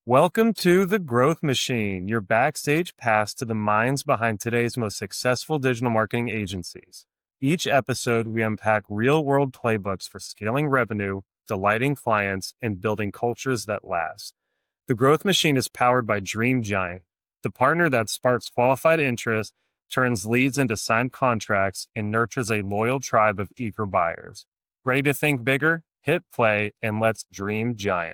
Welcome to The Growth Machine, your backstage pass to the minds behind today's most successful digital marketing agencies. Each episode, we unpack real-world playbooks for scaling revenue, delighting clients, and building cultures that last. The Growth Machine is powered by Dream Giant, the partner that sparks qualified interest, turns leads into signed contracts, and nurtures a loyal tribe of eager buyers. Ready to think bigger? Hit play, and let's dream giant.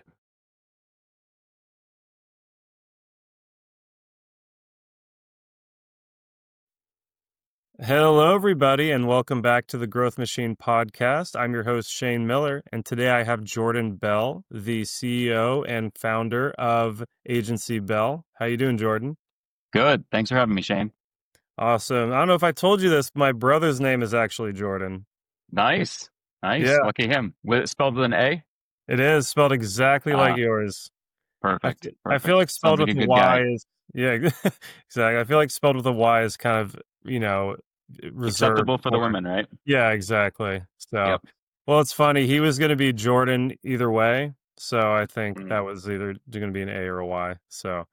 Hello, everybody, and welcome back to the Growth Machine podcast. I'm your host, Shane Miller, and today I have Jordan Bell, the CEO and founder of Agency Bell. How you doing, Jordan? Good. Thanks for having me, Shane. Awesome. I don't know if I told you this, my brother's name is actually Jordan. Nice. Nice. Yeah, Lucky him. With it spelled with an A? it is spelled exactly like Ah, yours. perfect. I feel Perfect. like Sounds spelled like with a a good Y guy. is, yeah, exactly. I feel like spelled with a Y is kind of, you know, reserved Acceptable for the for. women, right? Yeah, exactly. So, Yep. well, it's funny. He was going to be Jordan either way. So I think that Mm. was either going to be an A or a Y. So,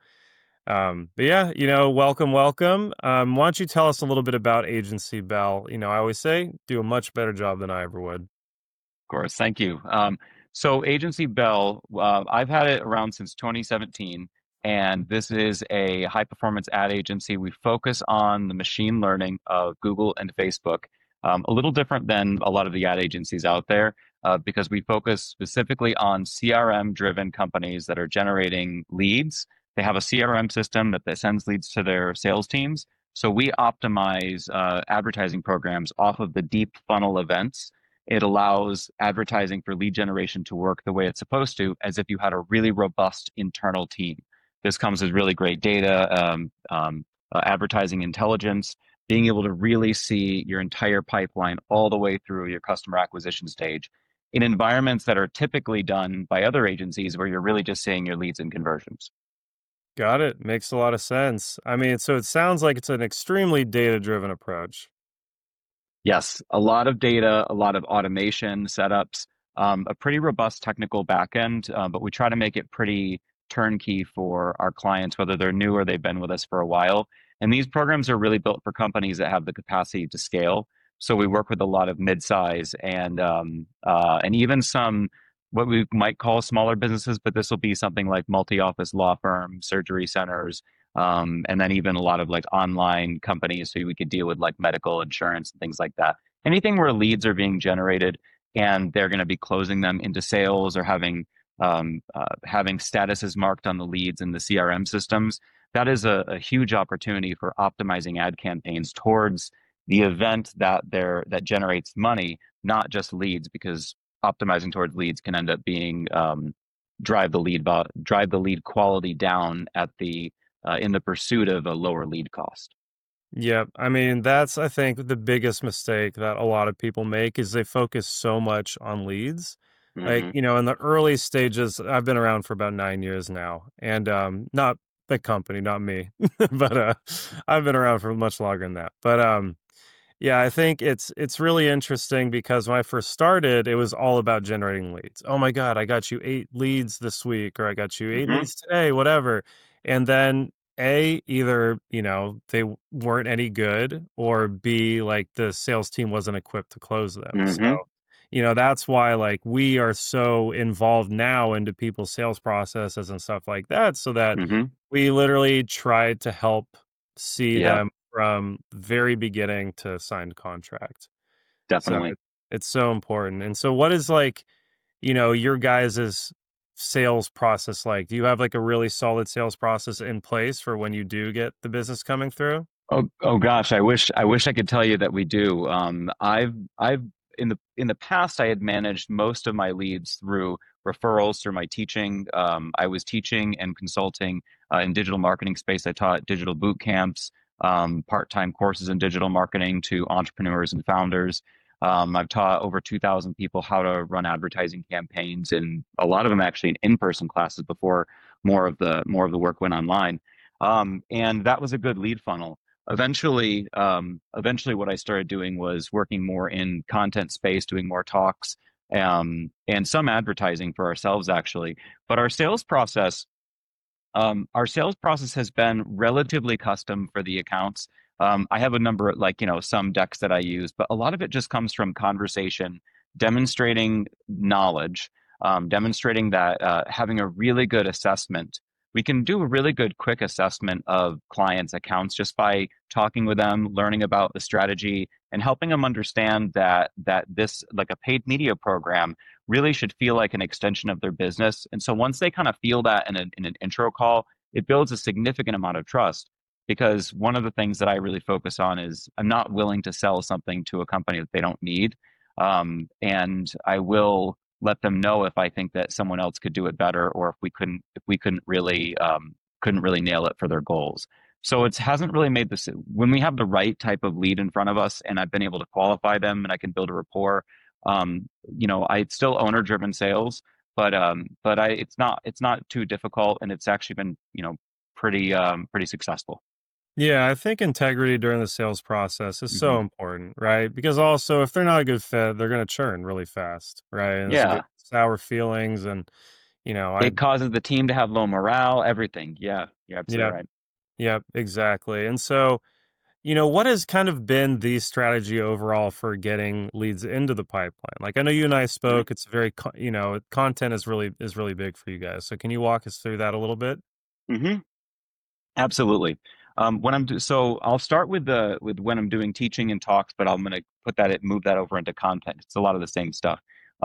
but yeah, welcome. Why don't you tell us a little bit about Agency Bell? I always say do a much better job than I ever would. Of course. Thank you. So Agency Bell, I've had it around since 2017, and this is a high performance ad agency. We focus on the machine learning of Google and Facebook, a little different than a lot of the ad agencies out there, because we focus specifically on CRM driven companies that are generating leads. They have a CRM system that sends leads to their sales teams. So we optimize advertising programs off of the deep funnel events. It allows advertising for lead generation to work the way it's supposed to, as if you had a really robust internal team. This comes with really great data, advertising intelligence, being able to really see your entire pipeline all the way through your customer acquisition stage in environments that are typically done by other agencies where you're really just seeing your leads and conversions. Got it. Makes a lot of sense. I mean, so it sounds like it's an extremely data driven approach. Yes, a lot of data, a lot of automation setups, a pretty robust technical backend, but we try to make it pretty turnkey for our clients, whether they're new or they've been with us for a while. And these programs are really built for companies that have the capacity to scale. So we work with a lot of midsize and even some what we might call smaller businesses, but this will be something like multi-office law firms, surgery centers, and then even a lot of like online companies. So we could deal with like medical insurance and things like that. Anything where leads are being generated and they're going to be closing them into sales or having statuses marked on the leads in the CRM systems. That is a huge opportunity for optimizing ad campaigns towards the event that generates money, not just leads, because optimizing towards leads can end up being drive the lead quality down at the in the pursuit of a lower lead cost. Yeah, I mean, that's, I think, the biggest mistake that a lot of people make is they focus so much on leads. Like, Hmm. in the early stages, I've been around for about 9 years now, and not the company, not me, but I've been around for much longer than that. But yeah, I think it's really interesting because when I first started, it was all about generating leads. Oh my God, I got you 8 leads this week, or I got you eight Hmm. leads today, whatever. And then either, they weren't any good, or B, like the sales team wasn't equipped to close them. So, Hmm. that's why like we are so involved now into people's sales processes and stuff like that, so that Hmm. we literally try to help see Yeah, them from very beginning to signed contract. So definitely. it's so important. And so what is like, your guys's sales process like? Do you have like a really solid sales process in place for when you do get the business coming through? Oh gosh, I wish I could tell you that we do. I've in the past I had managed most of my leads through referrals through my teaching. I was teaching and consulting in digital marketing space. I taught digital boot camps, part-time courses in digital marketing to entrepreneurs and founders. I've taught over 2,000 people how to run advertising campaigns, and a lot of them actually in in-person classes before more of the work went online. And that was a good lead funnel. Eventually what I started doing was working more in content space, doing more talks, and some advertising for ourselves actually. But our sales process Our sales process has been relatively custom for the accounts. I have a number of some decks that I use, but a lot of it just comes from conversation, demonstrating knowledge, demonstrating that having a really good assessment. We can do a really good quick assessment of clients' accounts just by talking with them, learning about the strategy, and helping them understand that this, like a paid media program, really should feel like an extension of their business. And so once they kind of feel that in an intro call, it builds a significant amount of trust. Because one of the things that I really focus on is I'm not willing to sell something to a company that they don't need. And I will let them know if I think that someone else could do it better, or if we couldn't really nail it for their goals. So it hasn't really made this, when we have the right type of lead in front of us and I've been able to qualify them and I can build a rapport. I still owner driven sales, but it's not too difficult, and it's actually been pretty successful. Yeah, I think integrity during the sales process is so Hmm. important, right? Because also, if they're not a good fit, they're going to churn really fast, right? And it's Yeah, get sour feelings, and I it causes the team to have low morale, everything. Yeah, you're yeah, absolutely right. yeah, exactly. And so, what has kind of been the strategy overall for getting leads into the pipeline? Like, I know you and I spoke. It's very, content is really big for you guys. So, can you walk us through that a little bit? Mm-hmm. Absolutely. So I'll start with the with when I'm doing teaching and talks, but I'm going to move that over into content. It's a lot of the same stuff.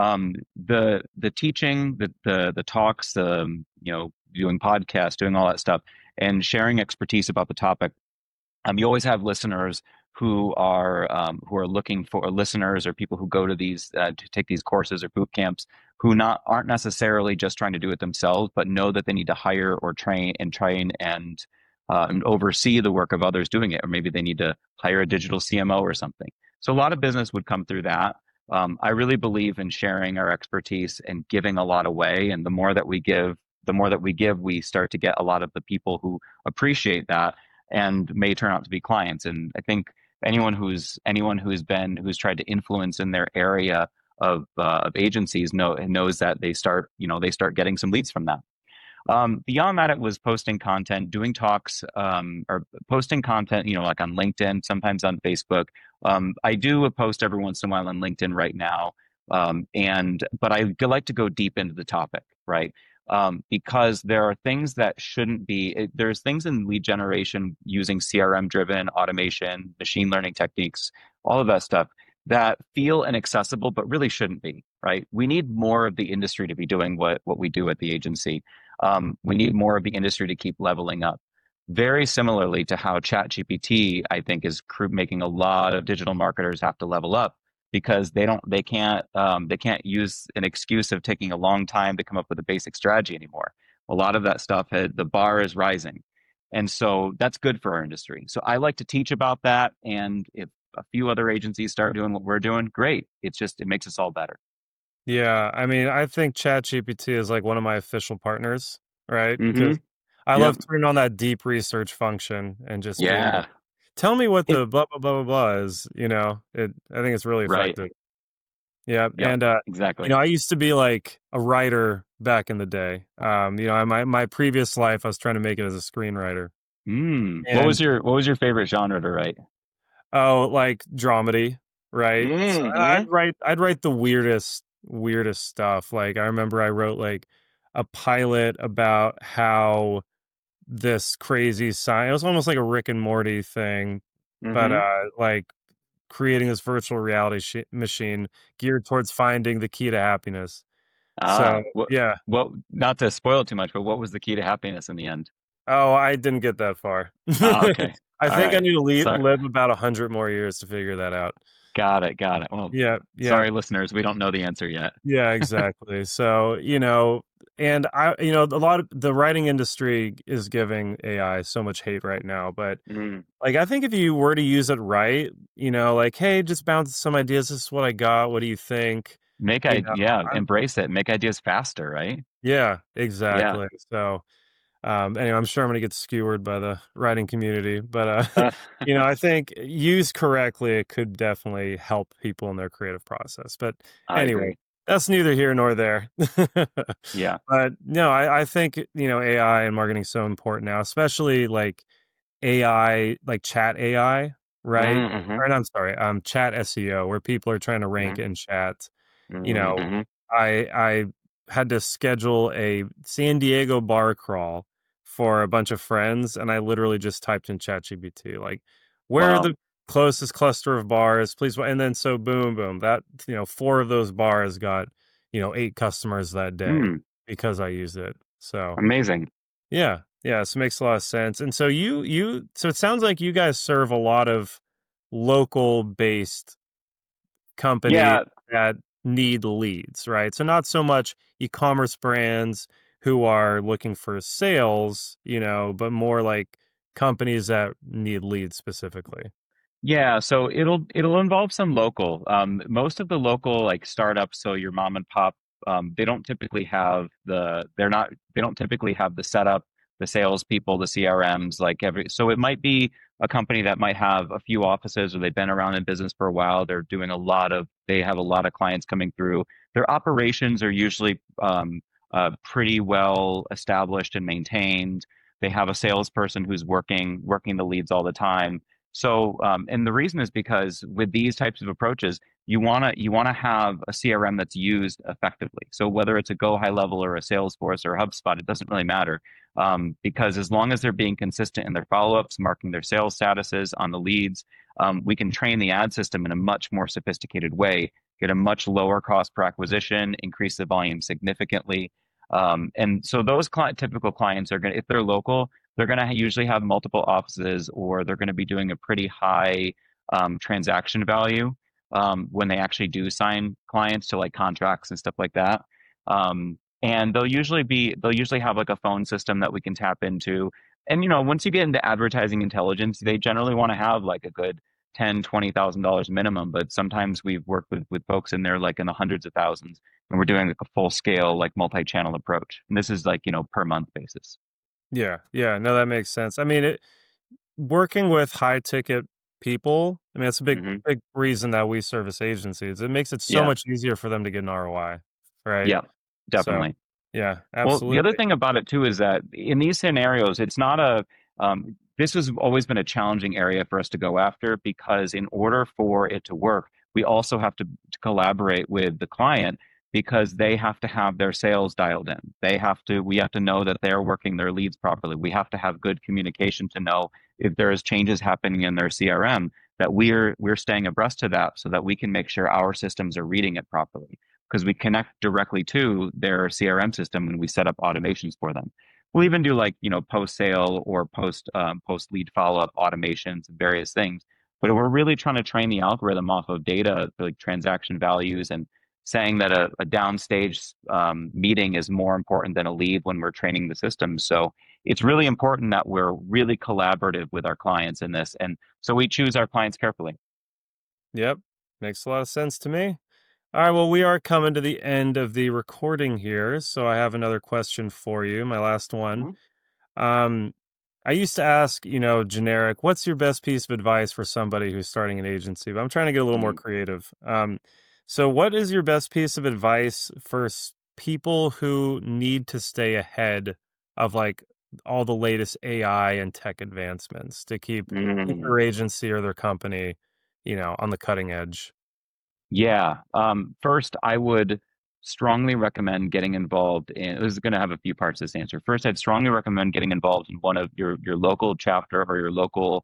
The teaching, the talks, doing podcasts, doing all that stuff, and sharing expertise about the topic. You always have listeners who are looking for listeners, or people who go to these to take these courses or boot camps, who not aren't necessarily just trying to do it themselves, but know that they need to hire or train and oversee the work of others doing it, or maybe they need to hire a digital CMO or something. So a lot of business would come through that. I really believe in sharing our expertise and giving a lot away, and the more that we give, we start to get a lot of the people who appreciate that and may turn out to be clients. And I think anyone who's tried to influence in their area of agencies knows that they start getting some leads from that. Beyond that, it was posting content, doing talks, or posting content, like on LinkedIn, sometimes on Facebook. I do a post every once in a while on LinkedIn right now. But I like to go deep into the topic, right? Because there are things that shouldn't be, there's things in lead generation using CRM driven automation, machine learning techniques, all of that stuff that feel inaccessible, but really shouldn't be, right? We need more of the industry to be doing what we do at the agency. We need more of the industry to keep leveling up. Very similarly to how ChatGPT, I think, is making a lot of digital marketers have to level up because they can't use an excuse of taking a long time to come up with a basic strategy anymore. A lot of that stuff, the bar is rising, and so that's good for our industry. So I like to teach about that, and if a few other agencies start doing what we're doing, great. It makes us all better. Yeah, I mean, I think ChatGPT is like one of my official partners, right? Mm-hmm. Because I Yep. love turning on that deep research function and just being like, Yeah. tell me what It, the blah blah blah blah blah is. I think it's really right. effective. Yeah, Yep. and Exactly. I used to be like a my previous life, I was trying to make it as a screenwriter, What was and your favorite genre to write? oh, like dramedy, right? So Mm-hmm. I'd write the weirdest stuff. Like I remember I wrote like a pilot about how this crazy science, it was almost like a Rick and Morty thing, but Mm-hmm. like creating this virtual reality machine geared towards finding the key to happiness. So, What yeah. not to spoil it too much, but what was the key to happiness in the end? Oh, I didn't get that far. Okay. I All think I right. need to Sorry. live about 100 more years to figure that out. Got it. Got it. Well, Yeah, yeah. sorry, listeners, we don't know the answer yet. Yeah, exactly. So, and a lot of the writing industry is giving AI so much hate right now, but Mm. like I think if you were to use it right, like, hey, just bounce some ideas. This is what I got. What do you think? Yeah, I'm embrace it. Make ideas faster, right? yeah, Yeah. exactly. So, anyway, I'm sure I'm gonna get skewered by the writing community, but Uh, I think used correctly, it could definitely help people in their creative process. But I anyway, agree. That's neither here nor there. Yeah. But no, I think, AI and marketing is so important now, especially like AI, like chat AI, right? Mm-hmm. Or no, I'm sorry, chat SEO, where people are trying to rank Hmm. in chat. You know, Hmm. I had to schedule a San Diego bar crawl for a bunch of friends, and I literally just typed in ChatGPT, like, where are Wow. the closest cluster of bars, please? And then so boom, boom, that, four of those bars got, eight customers that day Mm, because I used it. So amazing. yeah, yeah, so it makes a lot of sense. And so so it sounds like you guys serve a lot of local based companies Yeah. that need leads, right? So not so much e-commerce brands who are looking for sales, but more like companies that need leads specifically. Yeah, so it'll involve some local. Most of the local like startups, so your mom and pop, they don't typically have they don't typically have the setup, the salespeople, the CRMs, like every. So it might be a company that might have a few offices, or they've been around in business for a while. They have a lot of clients coming through. Their operations are usually pretty well established and maintained. They have a salesperson who's working the leads all the time. So, and the reason is because with these types of approaches, you wanna have a CRM that's used effectively. So whether it's a Go High Level or a Salesforce or a HubSpot, it doesn't really matter, because as long as they're being consistent in their follow-ups, marking their sales statuses on the leads, we can train the ad system in a much more sophisticated way, get a much lower cost per acquisition, increase the volume significantly. And so those typical clients are going to, if they're local, they're going to usually have multiple offices, or they're going to be doing a pretty high transaction value when they actually do sign clients to like contracts and stuff like that. And they'll usually have like a phone system that we can tap into. And once you get into advertising intelligence, they generally want to have like a good $10,000, $20,000 minimum. But sometimes we've worked with folks in there like in the hundreds of thousands, and we're doing like a full scale like multi-channel approach. And this is like per month basis. Yeah, yeah, no, that makes sense. I mean, working with high ticket people, I mean, that's a big, Hmm. big reason that we service agencies. It makes it so Yeah. much easier for them to get an ROI, right? Yeah, So, definitely. yeah, Well, the other absolutely. thing about it too is that in these scenarios, it's not this has always been a challenging area for us to go after, because in order for it to work, we also have to collaborate with the client, because they have to have their sales dialed in. We have to know that they're working their leads properly. We have to have good communication to know if there is changes happening in their CRM, that we're staying abreast to that, so that we can make sure our systems are reading it properly, because we connect directly to their CRM system and we set up automations for them. We'll even do like, post sale or post lead follow up automations and various things. But we're really trying to train the algorithm off of data, like transaction values, and saying that a downstage meeting is more important than a lead when we're training the system. So it's really important that we're really collaborative with our clients in this. And so we choose our clients carefully. Yep, makes a lot of sense to me. All right, well, we are coming to the end of the recording here, so I have another question for you, my last one. Mhm. Um, I used to ask, generic, what's your best piece of advice for somebody who's starting an agency? But I'm trying to get a little more Mm. creative. So what is your best piece of advice for people who need to stay ahead of like all the latest AI and tech advancements to keep Mm. their agency or their company, on the cutting edge? Yeah. First, I would strongly recommend getting involved in. This is going to have a few parts to this answer. First, I'd strongly recommend getting involved in one of your local chapter or your local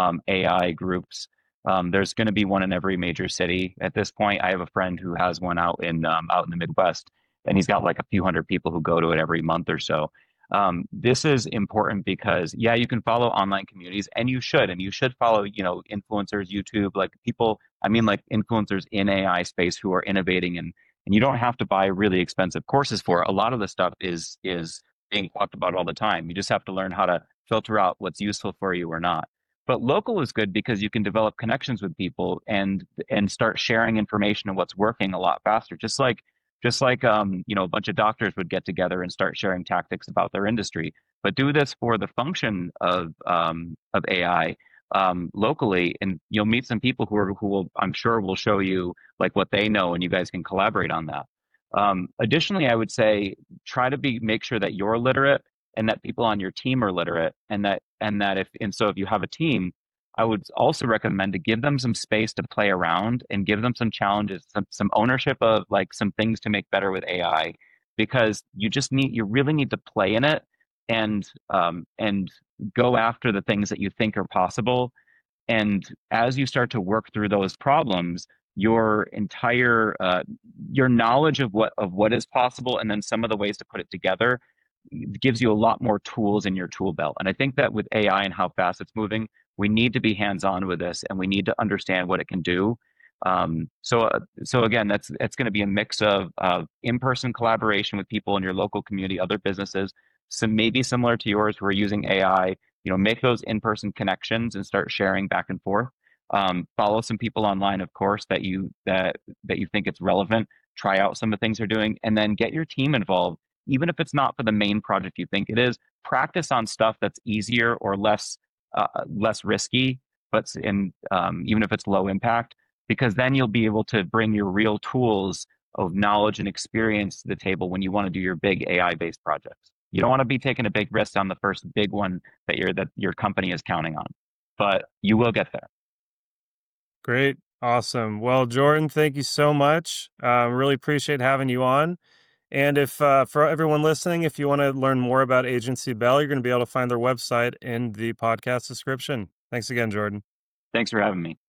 AI groups. There's going to be one in every major city at this point. I have a friend who has one out in the Midwest, and he's got like a few hundred people who go to it every month or so. This is important because, yeah, you can follow online communities, and you should follow, influencers, YouTube, like people, I mean, like influencers in AI space who are innovating, and you don't have to buy really expensive courses for it. A lot of the stuff is being talked about all the time. You just have to learn how to filter out what's useful for you or not. But local is good because you can develop connections with people and start sharing information on what's working a lot faster. Just like a bunch of doctors would get together and start sharing tactics about their industry. But do this for the function of AI locally, and you'll meet some people who will, I'm sure, will show you like what they know, and you guys can collaborate on that. Additionally, I would say try to make sure that you're literate and that people on your team are literate, so if you have a team, I would also recommend to give them some space to play around and give them some challenges, some ownership of like some things to make better with AI, because you really need to play in it and go after the things that you think are possible. And as you start to work through those problems, your entire your knowledge of what is possible, and then some of the ways to put it together, gives you a lot more tools in your tool belt. And I think that with AI and how fast it's moving, we need to be hands-on with this, and we need to understand what it can do. So again, that's going to be a mix of in-person collaboration with people in your local community, other businesses, some maybe similar to yours who are using AI. Make those in-person connections and start sharing back and forth. Follow some people online, of course, that you think it's relevant. Try out some of the things they're doing, and then get your team involved, even if it's not for the main project you think it is. Practice on stuff that's easier or less risky, but even if it's low impact, because then you'll be able to bring your real tools of knowledge and experience to the table when you want to do your big AI-based projects. You don't want to be taking a big risk on the first big one that your company is counting on, but you will get there. Great. Awesome. Well, Jordan, thank you so much. Really appreciate having you on. And if for everyone listening, if you want to learn more about Agency Bell, you're going to be able to find their website in the podcast description. Thanks again, Jordan. Thanks for having me.